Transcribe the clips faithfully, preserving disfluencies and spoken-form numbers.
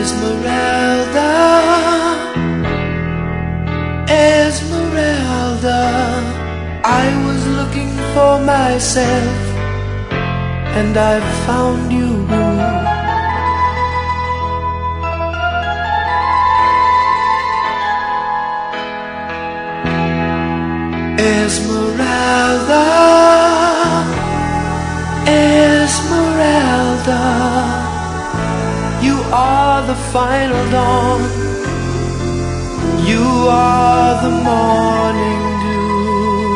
Esmeralda, Esmeralda, I was looking for myself and I found you. Esmeralda, Esmeralda, you are the final dawn, you are the morning dew.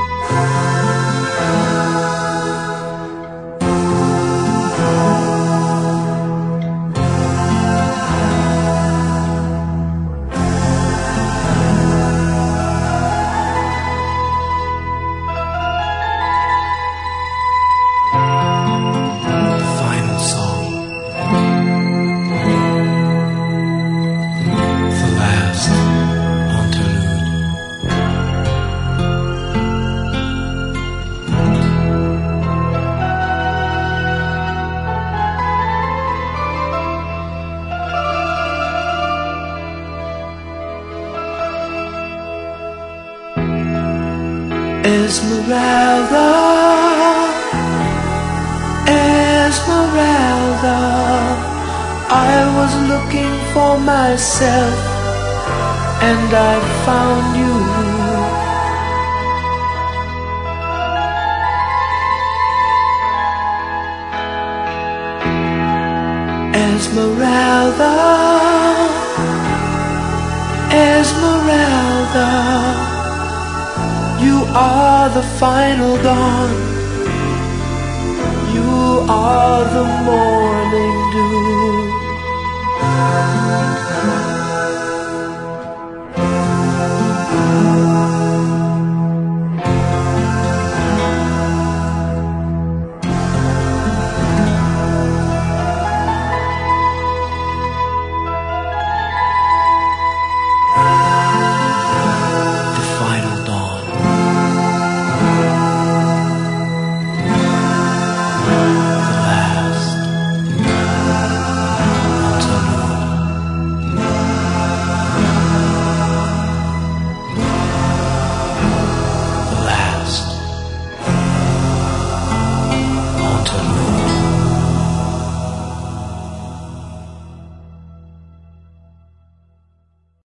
Final song, the last interlude. Esmeralda, Esmeralda, I was looking for myself and I found you. Esmeralda, Esmeralda, you are the final dawn, you are the